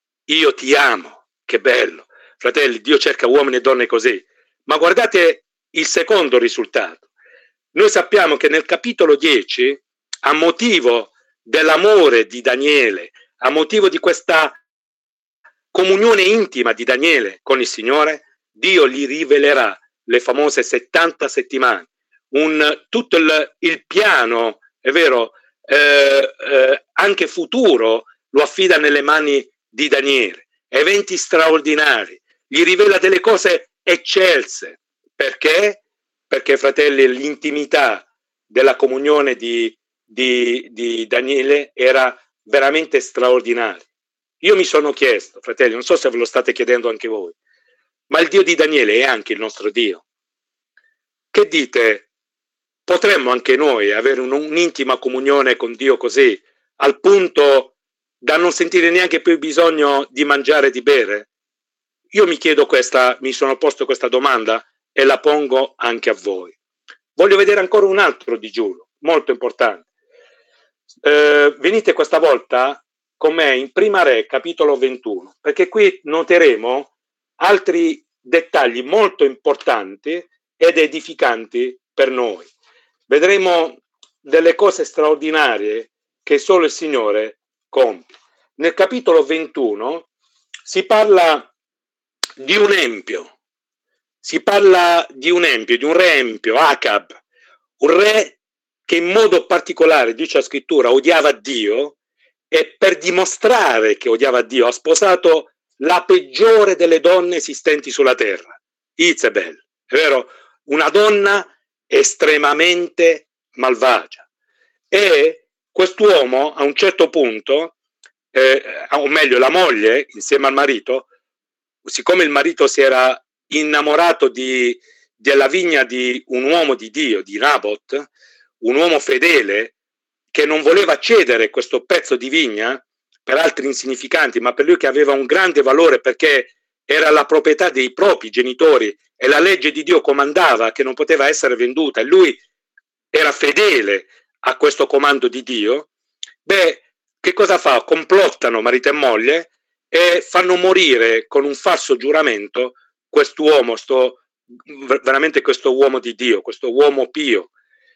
io ti amo. Che bello. Fratelli, Dio cerca uomini e donne così. Ma guardate il secondo risultato. Noi sappiamo che nel capitolo dieci, a motivo dell'amore di Daniele, a motivo di questa comunione intima di Daniele con il Signore, Dio gli rivelerà le famose settanta settimane, un, tutto il, il piano, è vero, eh, eh, anche futuro, lo affida nelle mani di Daniele. Eventi straordinari, gli rivela delle cose eccelse. Perché? Perché, fratelli, l'intimità della comunione di, di, di Daniele era veramente straordinaria. Io mi sono chiesto, fratelli, non so se ve lo state chiedendo anche voi, ma il Dio di Daniele è anche il nostro Dio. Che dite? Potremmo anche noi avere un, un'intima comunione con Dio così, al punto da non sentire neanche più bisogno di mangiare e di bere? Io mi chiedo questa, mi sono posto questa domanda e la pongo anche a voi. Voglio vedere ancora un altro digiuno, molto importante. Eh, venite questa volta con me in Prima Re, capitolo ventuno, perché qui noteremo altri dettagli molto importanti ed edificanti per noi. Vedremo delle cose straordinarie che solo il Signore compie. Nel capitolo ventuno si parla di un empio, si parla di un empio, di un re empio, Acab, un re che in modo particolare, dice la scrittura, odiava Dio, e per dimostrare che odiava Dio ha sposato la peggiore delle donne esistenti sulla terra, Izebel, è vero? Una donna estremamente malvagia. E quest'uomo a un certo punto, eh, o meglio la moglie insieme al marito, siccome il marito si era innamorato di, della vigna di un uomo di Dio, di Nabot, un uomo fedele che non voleva cedere questo pezzo di vigna per altri insignificanti, ma per lui che aveva un grande valore perché era la proprietà dei propri genitori e la legge di Dio comandava che non poteva essere venduta e lui era fedele a questo comando di Dio. Beh, che cosa fa? Complottano marito e moglie e fanno morire con un falso giuramento quest'uomo, sto, veramente questo uomo di Dio, questo uomo pio.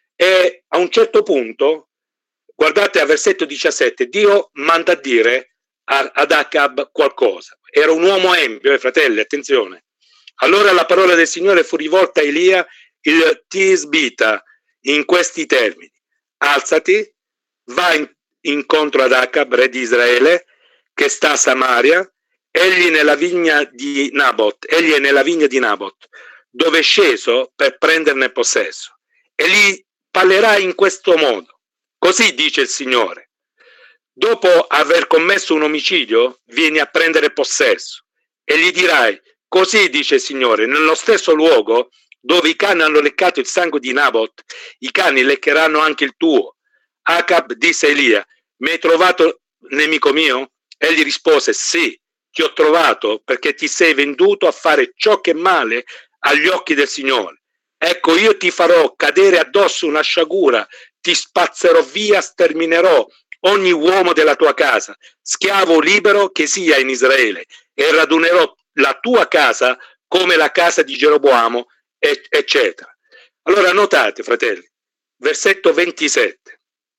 E a un certo punto, guardate al versetto diciassette, Dio manda a dire a, ad Acab qualcosa. Era un uomo empio, eh, fratelli, attenzione. Allora la parola del Signore fu rivolta a Elia il Tisbita in questi termini: alzati, va in, incontro ad Acab, re di Israele, che sta a Samaria, egli nella vigna di Nabot, egli è nella vigna di Nabot, dove è sceso per prenderne possesso, e gli parlerà in questo modo: così dice il Signore, dopo aver commesso un omicidio vieni a prendere possesso, e gli dirai: così dice il Signore, nello stesso luogo dove i cani hanno leccato il sangue di Nabot, i cani leccheranno anche il tuo. Acab disse a Elia: mi hai trovato nemico mio? Egli rispose: sì, ti ho trovato perché ti sei venduto a fare ciò che è male agli occhi del Signore. Ecco, io ti farò cadere addosso una sciagura, ti spazzerò via, sterminerò ogni uomo della tua casa, schiavo o libero che sia in Israele, e radunerò la tua casa come la casa di Geroboamo, eccetera. Allora notate, fratelli, versetto ventisette.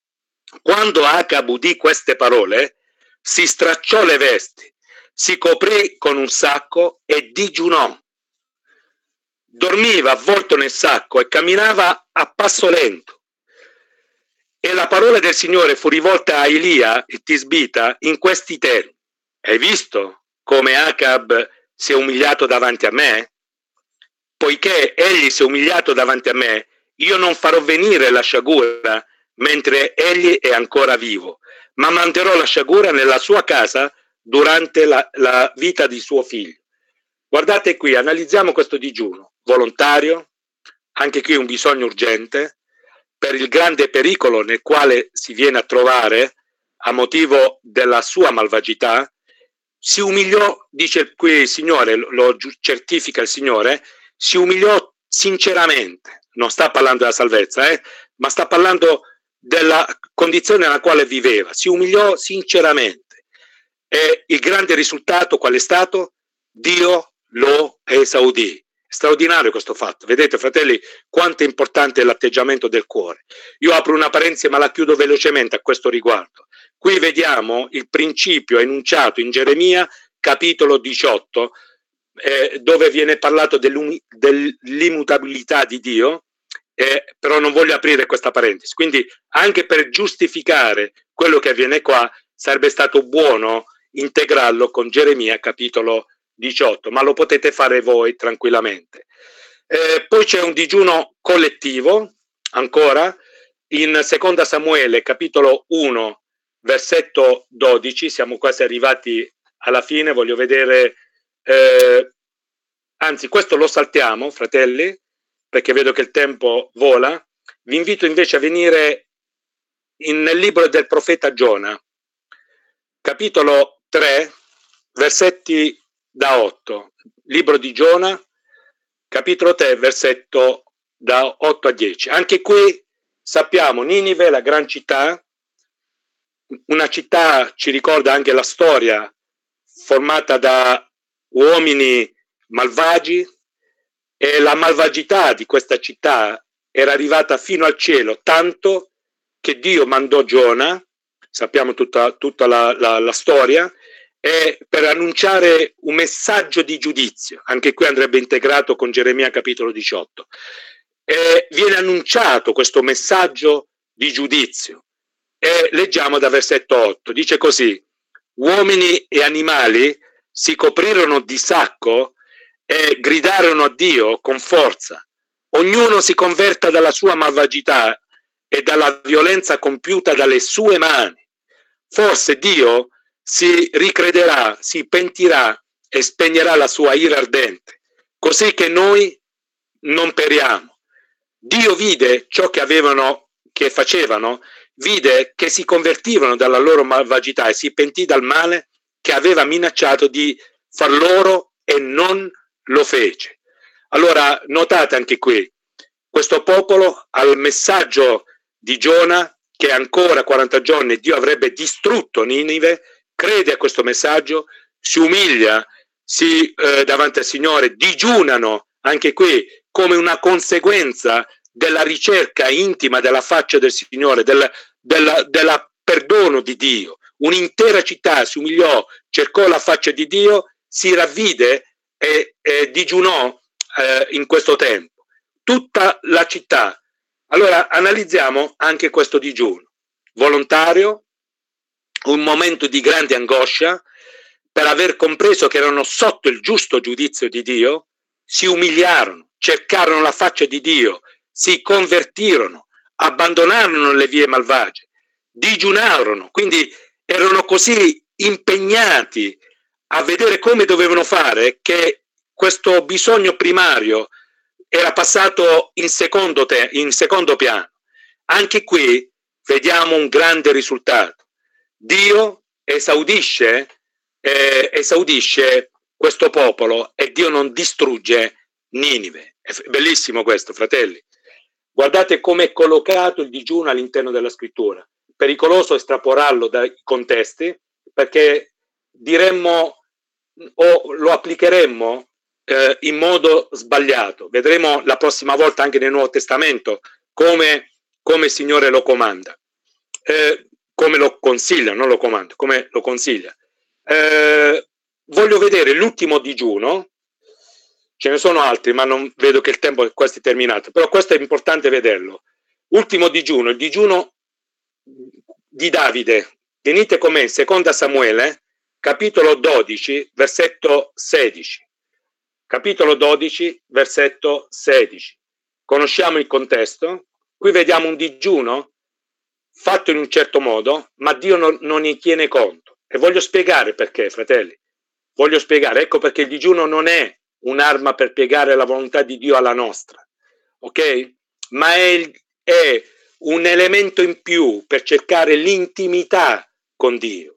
Quando Acab udì queste parole, si stracciò le vesti, si coprì con un sacco e digiunò. Dormiva avvolto nel sacco e camminava a passo lento. E la parola del Signore fu rivolta a Elia, il Tisbita, in questi termini: hai visto come Acab si è umiliato davanti a me? Poiché egli si è umiliato davanti a me, io non farò venire la sciagura mentre egli è ancora vivo, ma manterrò la sciagura nella sua casa durante la, la vita di suo figlio. Guardate qui, analizziamo questo digiuno volontario, anche qui un bisogno urgente, per il grande pericolo nel quale si viene a trovare a motivo della sua malvagità. Si umiliò, dice qui il Signore, lo certifica il Signore, si umiliò sinceramente, non sta parlando della salvezza, eh, ma sta parlando della condizione nella quale viveva, si umiliò sinceramente. E il grande risultato qual è stato? Dio lo esaudì. Straordinario questo fatto. Vedete, fratelli, quanto è importante l'atteggiamento del cuore. Io apro una parentesi ma la chiudo velocemente a questo riguardo. Qui vediamo il principio enunciato in Geremia capitolo diciotto, eh, dove viene parlato dell'immutabilità di Dio, eh, però non voglio aprire questa parentesi. Quindi anche per giustificare quello che avviene qua sarebbe stato buono integrarlo con Geremia capitolo diciotto, ma lo potete fare voi tranquillamente. Eh, poi c'è un digiuno collettivo ancora in seconda Samuele capitolo uno versetto dodici, siamo quasi arrivati alla fine, voglio vedere, eh, anzi questo lo saltiamo, fratelli, perché vedo che il tempo vola. Vi invito invece a venire in, nel libro del profeta Giona, capitolo tre, versetti da otto, libro di Giona, capitolo tre, versetto da otto a dieci. Anche qui sappiamo Ninive, la gran città, una città, ci ricorda anche la storia, formata da uomini malvagi, e la malvagità di questa città era arrivata fino al cielo, tanto che Dio mandò Giona sappiamo tutta, tutta la, la, la storia, è per annunciare un messaggio di giudizio. Anche qui andrebbe integrato con Geremia capitolo diciotto. E viene annunciato questo messaggio di giudizio. E leggiamo da versetto otto, dice così: uomini e animali si coprirono di sacco e gridarono a Dio con forza. Ognuno si converta dalla sua malvagità e dalla violenza compiuta dalle sue mani. Forse Dio si ricrederà, si pentirà e spegnerà la sua ira ardente, così che noi non periamo. Dio vide ciò che avevano, che facevano, vide che si convertivano dalla loro malvagità e si pentì dal male che aveva minacciato di far loro e non lo fece. Allora notate anche qui, questo popolo al messaggio di Giona che ancora quaranta giorni Dio avrebbe distrutto Ninive, crede a questo messaggio, si umilia si, eh, davanti al Signore, digiunano anche qui come una conseguenza della ricerca intima della faccia del Signore, del, del, della perdono di Dio. Un'intera città si umiliò, cercò la faccia di Dio, si ravvide e, e digiunò eh, in questo tempo. Tutta la città. Allora analizziamo anche questo digiuno volontario, un momento di grande angoscia per aver compreso che erano sotto il giusto giudizio di Dio, si umiliarono, cercarono la faccia di Dio, si convertirono, abbandonarono le vie malvagie, digiunarono, quindi erano così impegnati a vedere come dovevano fare che questo bisogno primario era passato in secondo, te, in secondo piano. Anche qui vediamo un grande risultato. Dio esaudisce, eh, esaudisce questo popolo e Dio non distrugge Ninive. È bellissimo questo, fratelli. Guardate come è collocato il digiuno all'interno della scrittura. Pericoloso estrapolarlo dai contesti, perché diremmo o lo applicheremmo eh, in modo sbagliato. Vedremo la prossima volta anche nel Nuovo Testamento come, come il Signore lo comanda, eh, come lo consiglia, non lo comanda, come lo consiglia. Eh, voglio vedere l'ultimo digiuno. Ce ne sono altri, ma non vedo che il tempo è quasi terminato, però questo è importante vederlo. Ultimo digiuno, il digiuno di Davide. Venite con me in seconda Samuele, capitolo dodici, versetto sedici. Capitolo dodici, versetto sedici. Conosciamo il contesto. Qui vediamo un digiuno fatto in un certo modo, ma Dio non, non ne tiene conto. E voglio spiegare perché, fratelli. Voglio spiegare, ecco perché il digiuno non è un'arma per piegare la volontà di Dio alla nostra, ok? Ma è, è un elemento in più per cercare l'intimità con Dio.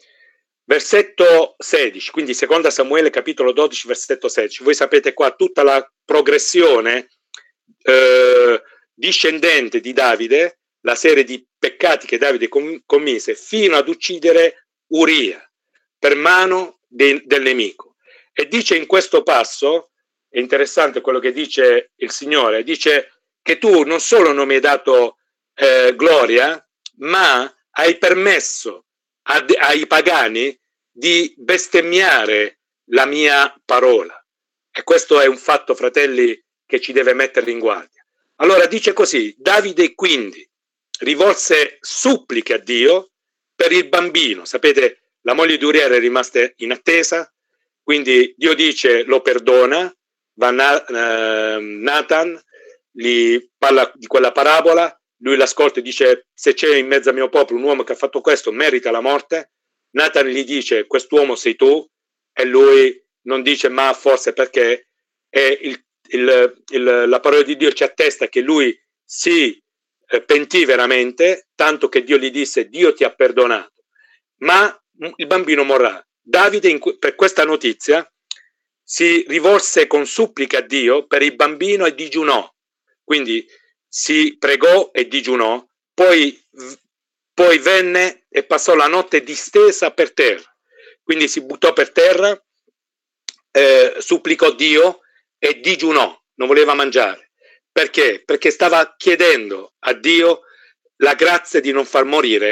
Versetto sedici, quindi seconda Samuele capitolo dodici, versetto sedici. Voi sapete qua tutta la progressione eh, discendente di Davide, la serie di peccati che Davide com- commise fino ad uccidere Uria per mano de- del nemico. E dice in questo passo, è interessante quello che dice il Signore, dice che tu non solo non mi hai dato eh, gloria, ma hai permesso a, ai pagani di bestemmiare la mia parola. E questo è un fatto, fratelli, che ci deve mettere in guardia. Allora dice così: Davide quindi rivolse suppliche a Dio per il bambino. Sapete, la moglie di Uria è rimasta in attesa, quindi Dio dice lo perdona, va na, uh, Nathan, gli parla di quella parabola, lui l'ascolta e dice: se c'è in mezzo al mio popolo un uomo che ha fatto questo merita la morte. Nathan gli dice: quest'uomo sei tu, e lui non dice ma forse, perché è il, il, il, la parola di Dio ci attesta che lui si eh, pentì veramente, tanto che Dio gli disse: Dio ti ha perdonato, ma il bambino morrà. Davide in, per questa notizia si rivolse con suppliche a Dio per il bambino e digiunò, quindi si pregò e digiunò, poi, poi venne e passò la notte distesa per terra, quindi si buttò per terra, eh, supplicò Dio e digiunò, non voleva mangiare. Perché? Perché stava chiedendo a Dio la grazia di non far morire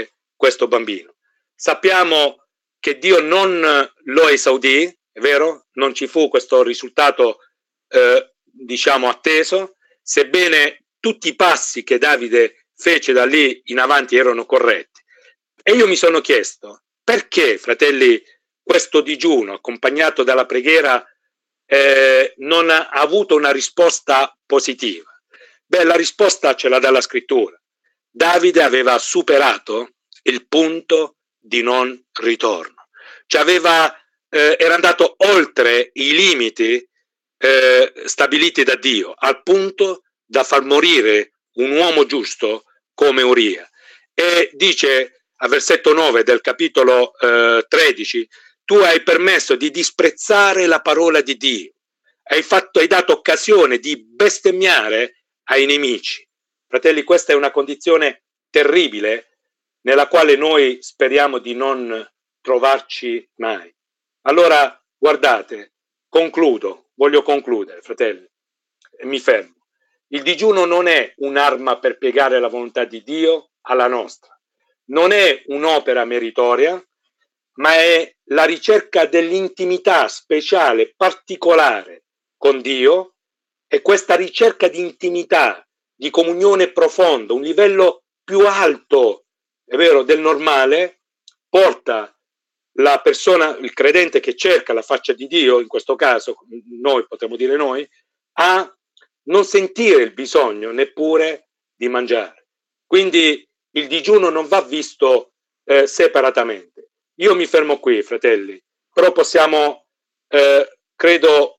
questo bambino. Sappiamo che Dio non lo esaudì, è vero? Non ci fu questo risultato, eh, diciamo, atteso, sebbene tutti i passi che Davide fece da lì in avanti erano corretti. E io mi sono chiesto, perché, fratelli, questo digiuno accompagnato dalla preghiera eh, non ha avuto una risposta positiva? Beh, la risposta ce la dà la scrittura. Davide aveva superato il punto di non ritorno, cioè aveva, eh, era andato oltre i limiti eh, stabiliti da Dio, al punto da far morire un uomo giusto come Uria. E dice al versetto nove del capitolo eh, tredici: tu hai permesso di disprezzare la parola di Dio, hai, fatto, hai dato occasione di bestemmiare ai nemici. Fratelli, questa è una condizione terribile nella quale noi speriamo di non trovarci mai. Allora, guardate, concludo, voglio concludere, fratelli, e mi fermo. Il digiuno non è un'arma per piegare la volontà di Dio alla nostra, non è un'opera meritoria, ma è la ricerca dell'intimità speciale, particolare con Dio, e questa ricerca di intimità, di comunione profonda, un livello più alto, è vero, del normale, porta la persona, il credente che cerca la faccia di Dio, in questo caso noi potremmo dire noi, a non sentire il bisogno neppure di mangiare. Quindi il digiuno non va visto eh, separatamente. Io mi fermo qui, fratelli, però possiamo, eh, credo,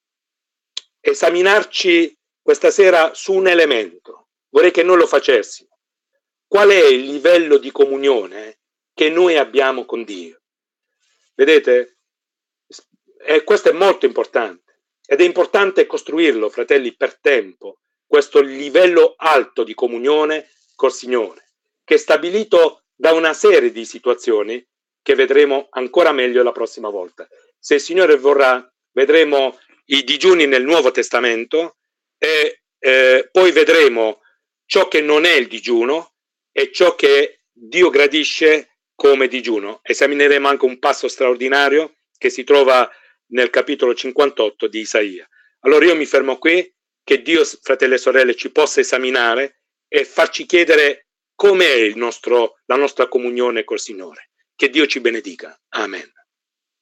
esaminarci questa sera su un elemento. Vorrei che noi lo facessimo. Qual è il livello di comunione che noi abbiamo con Dio? Vedete? E questo è molto importante. Ed è importante costruirlo, fratelli, per tempo, questo livello alto di comunione col Signore, che è stabilito da una serie di situazioni che vedremo ancora meglio la prossima volta. Se il Signore vorrà, vedremo i digiuni nel Nuovo Testamento e eh, poi vedremo ciò che non è il digiuno e ciò che Dio gradisce come digiuno. Esamineremo anche un passo straordinario che si trova nel capitolo cinquantotto di Isaia. Allora io mi fermo qui, che Dio, fratelli e sorelle, ci possa esaminare e farci chiedere com'è il nostro, la nostra comunione col Signore. Che Dio ci benedica. Amen.